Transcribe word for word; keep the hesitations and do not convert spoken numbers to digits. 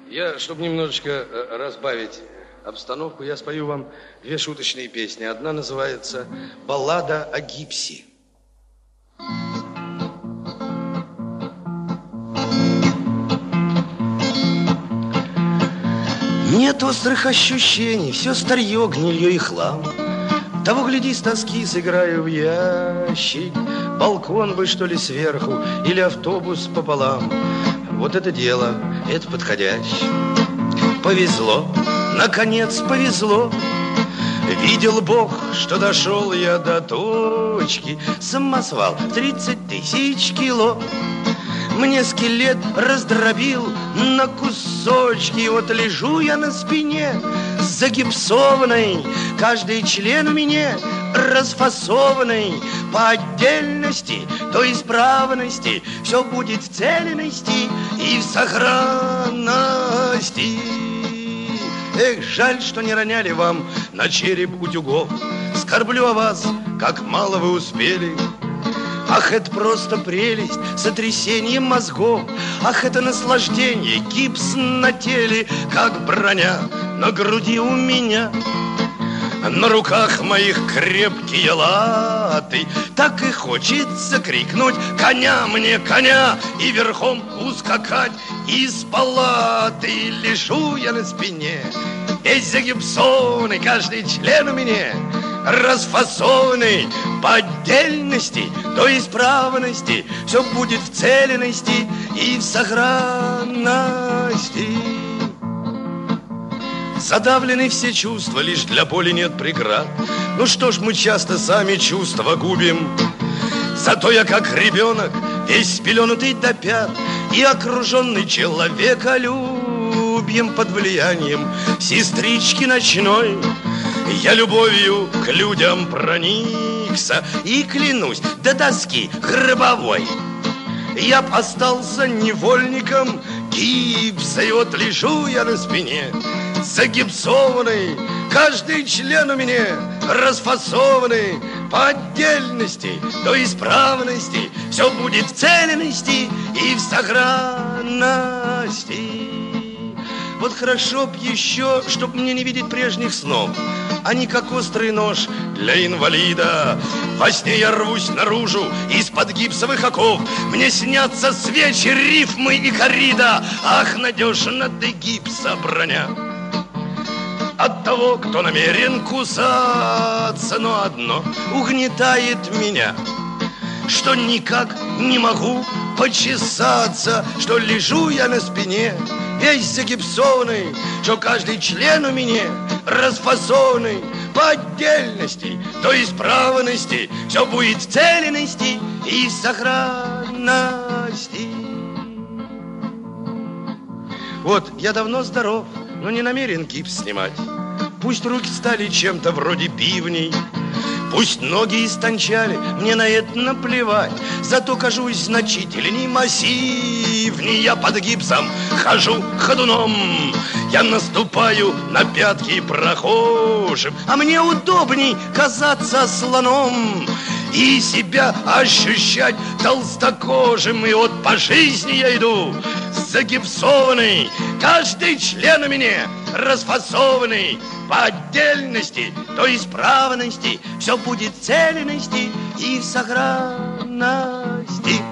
Я, чтобы немножечко разбавить обстановку, я спою вам две шуточные песни. Одна называется «Баллада о гипсе». Нет острых ощущений, все старье, гнилье и хлам. Того, гляди, с тоски сыграю в ящик. Балкон бы, что ли, сверху, или автобус пополам. Вот это дело, это подходящее. Повезло, наконец повезло. Видел Бог, что дошел я до точки. Самосвал тридцать тысяч кило. Мне скелет раздробил на кусочки. Вот лежу я на спине загипсованный. Каждый член у меня расфасованный. По отдельности, то исправности. Все будет в целенности и в сохранности. Эх, жаль, что не роняли вам на череп утюгов. Скорблю о вас, как мало вы успели. Ах, это просто прелесть, сотрясение мозгов. Ах, это наслаждение, гипс на теле, как броня на груди у меня. На руках моих крепкие латы. Так и хочется крикнуть: коня мне, коня! И верхом ускакать из палаты. Лежу я на спине, весь загипсованный, каждый член у меня расфасованный. По отдельности, до исправности. Все будет в целенности и в сохранности. Задавлены все чувства, лишь для боли нет преград. Ну что ж, мы часто сами чувства губим. Зато я как ребенок, весь спеленутый до пят и окруженный человеколюбием под влиянием сестрички ночной. Я любовью к людям проникся и клянусь до доски гробовой. Я б остался невольником гипса. И вот лежу я на спине загипсованный. Каждый член у меня расфасованный. По отдельности, до исправности. Все будет в целенности и в сохранности. Вот хорошо б еще, чтоб мне не видеть прежних снов. Они как острый нож для инвалида. Во сне я рвусь наружу из-под гипсовых оков. Мне снятся свечи, рифмы и коррида. Ах, надежна ты гипса броня от того, кто намерен кусаться. Но одно угнетает меня, что никак не могу почесаться. Что лежу я на спине, весь загипсованный, что каждый член у меня расфасованный. По отдельности, до исправности. Все будет в целенности и в сохранности. Вот, я давно здоров, но не намерен гипс снимать. Пусть руки стали чем-то вроде бивней, пусть ноги истончали, мне на это наплевать. Зато кажусь значительней, массивней. Я под гипсом хожу ходуном. Я наступаю на пятки прохожим. А мне удобней казаться слоном и себя ощущать толстокожим. И вот по жизни я иду загипсованный. Каждый член у меня расфасованный. По отдельности, до исправности. Все будет в целенности и в сохранности.